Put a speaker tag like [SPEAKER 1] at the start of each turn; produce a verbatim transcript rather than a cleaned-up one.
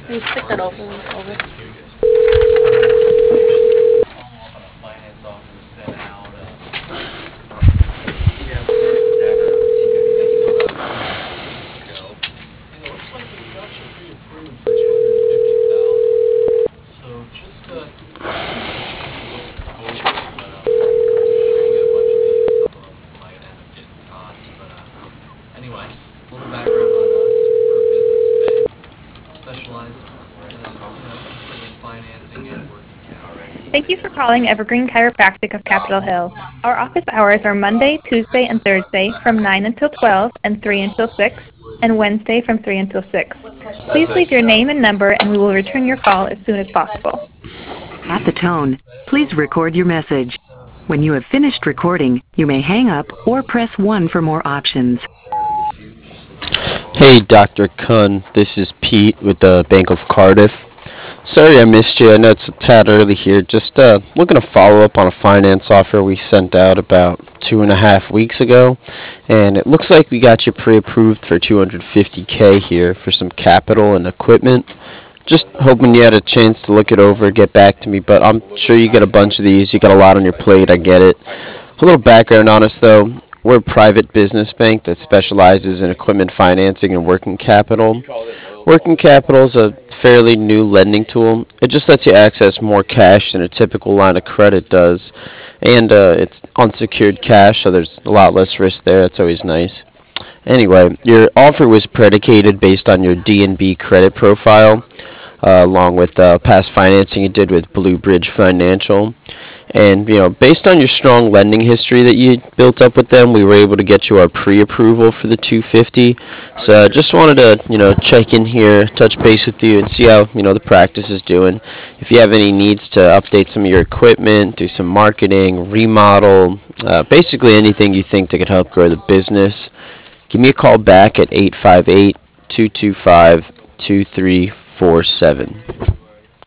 [SPEAKER 1] You stick that over, over.
[SPEAKER 2] Thank you for calling Evergreen Chiropractic of Capitol Hill. Our office hours are Monday, Tuesday, and Thursday from nine until twelve and three until six, and Wednesday from three until six. Please leave your name and number, and we will return your call as soon as possible.
[SPEAKER 3] At the tone, please record your message. When you have finished recording, you may hang up or press one for more options.
[SPEAKER 4] Hey, Doctor Kun. This is Pete with the Bank of Cardiff. Sorry I missed you. I know it's a tad early here. Just uh, looking to follow up on a finance offer we sent out about two and a half weeks ago. And it looks like we got you pre-approved for two hundred fifty K here for some capital and equipment. Just hoping you had a chance to look it over, get back to me. But I'm sure you get a bunch of these. You got a lot on your plate. I get it. A little background on us, though. We're a private business bank that specializes in equipment financing and working capital. Working capital is a fairly new lending tool. It just lets you access more cash than a typical line of credit does. And uh, it's unsecured cash, so there's a lot less risk there. That's always nice. Anyway, your offer was predicated based on your D and B credit profile, uh, along with uh, past financing you did with Blue Bridge Financial. And, you know, based on your strong lending history that you built up with them, we were able to get you our pre-approval for the two hundred fifty. So I just wanted to, you know, check in here, touch base with you, and see how, you know, the practice is doing. If you have any needs to update some of your equipment, do some marketing, remodel, uh, basically anything you think that could help grow the business, give me a call back at eight five eight, two two five, two three four seven.